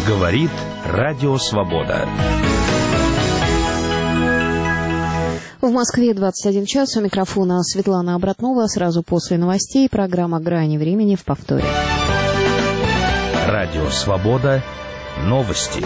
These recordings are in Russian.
Говорит Радио Свобода. В Москве 21 час. У микрофона Светлана Обратнова. Сразу после новостей программа «Грани времени» в повторе. Радио Свобода. Новости.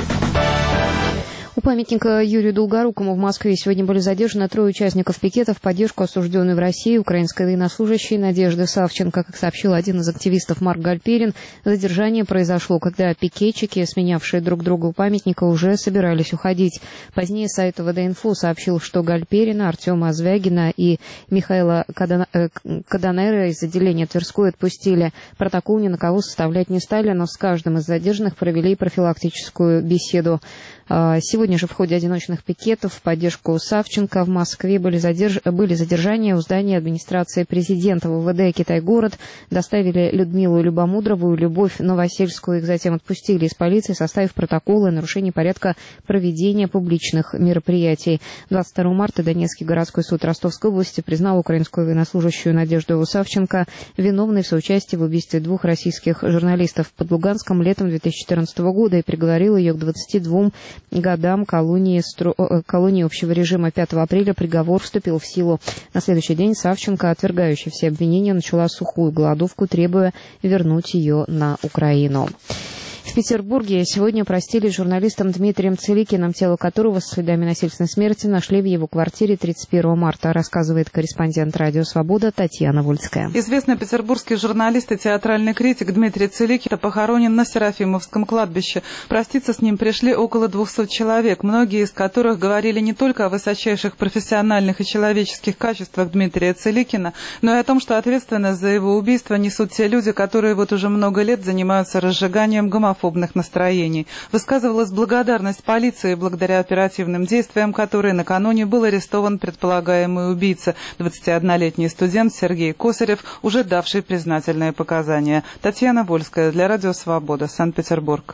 У памятника Юрию Долгорукому в Москве сегодня были задержаны 3 участников пикета в поддержку осужденной в России украинской военнослужащей Надежды Савченко. Как сообщил один из активистов Марк Гальперин, задержание произошло, когда пикетчики, сменявшие друг друга у памятника, уже собирались уходить. Позднее сайт ВД-Инфо сообщил, что Гальперина, Артема Звягина и Михаила Каданера из отделения Тверской отпустили. Протокол ни на кого составлять не стали, но с каждым из задержанных провели профилактическую беседу. Сегодня же в ходе одиночных пикетов в поддержку Савченко в Москве были задержания у здания администрации президента ВВД «Китай-город». Доставили Людмилу Любомудрову и Любовь Новосельскую. Их затем отпустили из полиции, составив протокол о нарушении порядка проведения публичных мероприятий. 22 марта Донецкий городской суд Ростовской области признал украинскую военнослужащую Надежду Савченко виновной в соучастии в убийстве 2 российских журналистов под Луганском летом 2014 года и приговорил ее к 22 годам колонии общего режима. 5 апреля приговор вступил в силу. На следующий день Савченко, отвергающая все обвинения, начала сухую голодовку, требуя вернуть ее на Украину. В Петербурге сегодня простились журналистом Дмитрием Целикиным, тело которого со следами насильственной смерти нашли в его квартире 31 марта, рассказывает корреспондент «Радио Свобода» Татьяна Вольская. Известный петербургский журналист и театральный критик Дмитрий Целикин похоронен на Серафимовском кладбище. Проститься с ним пришли около 200 человек, многие из которых говорили не только о высочайших профессиональных и человеческих качествах Дмитрия Целикина, но и о том, что ответственность за его убийство несут те люди, которые вот уже много лет занимаются разжиганием гомофобных настроений. Высказывалась благодарность полиции благодаря оперативным действиям, которые накануне был арестован предполагаемый убийца, 21-летний студент Сергей Косарев, уже давший признательные показания. Татьяна Вольская для Радио Свобода, Санкт-Петербург.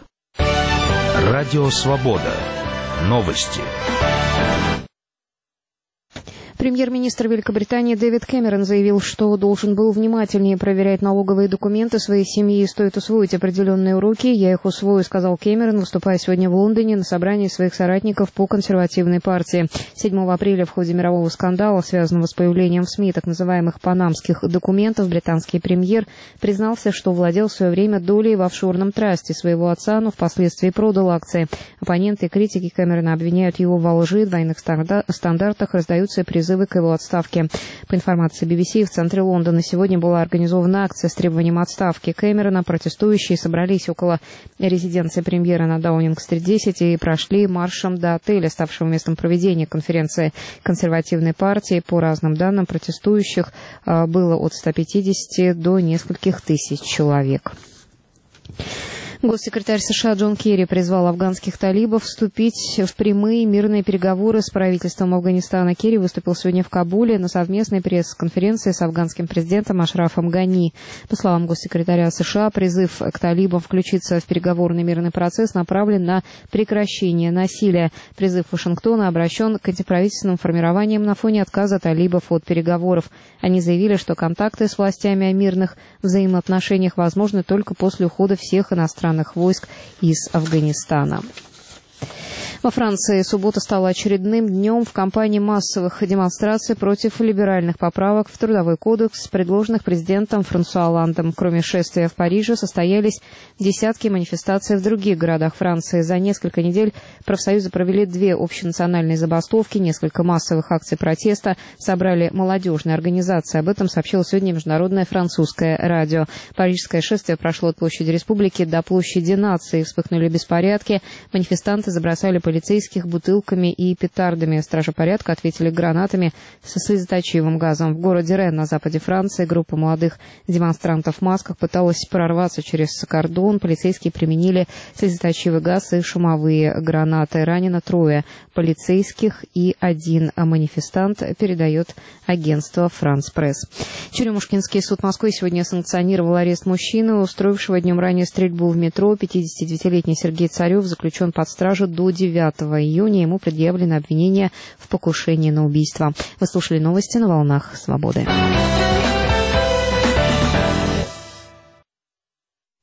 Радио Свобода. Новости. Премьер-министр Великобритании Дэвид Кэмерон заявил, что должен был внимательнее проверять налоговые документы своей семьи и стоит усвоить определенные уроки. «Я их усвою», — сказал Кэмерон, выступая сегодня в Лондоне на собрании своих соратников по консервативной партии. 7 апреля в ходе мирового скандала, связанного с появлением в СМИ так называемых панамских документов, британский премьер признался, что владел в свое время долей в офшорном трасте своего отца, но впоследствии продал акции. Оппоненты и критики Кэмерона обвиняют его во лжи, двойных стандартах, раздаются призывы к его отставке. По информации BBC, в центре Лондона сегодня была организована акция с требованием отставки Кэмерона. Протестующие собрались около резиденции премьера на Даунинг-стрит 10 и прошли маршем до отеля, ставшего местом проведения конференции консервативной партии. По разным данным, протестующих было от 150 до нескольких тысяч человек. Госсекретарь США Джон Керри призвал афганских талибов вступить в прямые мирные переговоры с правительством Афганистана. Керри выступил сегодня в Кабуле на совместной пресс-конференции с афганским президентом Ашрафом Гани. По словам госсекретаря США, призыв к талибам включиться в переговорный мирный процесс направлен на прекращение насилия. Призыв Вашингтона обращен к антиправительственным формированиям на фоне отказа талибов от переговоров. Они заявили, что контакты с властями о мирных взаимоотношениях возможны только после ухода всех иностранных войск из Афганистана. Во Франции суббота стала очередным днем в кампании массовых демонстраций против либеральных поправок в Трудовой кодекс, предложенных президентом Франсуа Олландом. Кроме шествия в Париже, состоялись десятки манифестаций в других городах Франции. За несколько недель профсоюзы провели 2 общенациональные забастовки, несколько массовых акций протеста, собрали молодежные организации. Об этом сообщило сегодня Международное французское радио. Парижское шествие прошло от площади Республики до площади Нации. Вспыхнули беспорядки. Манифестанты забросали полицейских бутылками и петардами. Стражи порядка ответили гранатами со слезоточивым газом. В городе Рен на западе Франции группа молодых демонстрантов в масках пыталась прорваться через кордон. Полицейские применили слезоточивый газ и шумовые гранаты. Ранено 3 полицейских и 1 манифестант, передает агентство «Франс Пресс». Черемушкинский суд Москвы сегодня санкционировал арест мужчины, устроившего днем ранее стрельбу в метро. 59-летний Сергей Царев заключен под стражу до 9 июня. Ему предъявлено обвинение в покушении на убийство. Вы слушали новости на волнах «Свободы».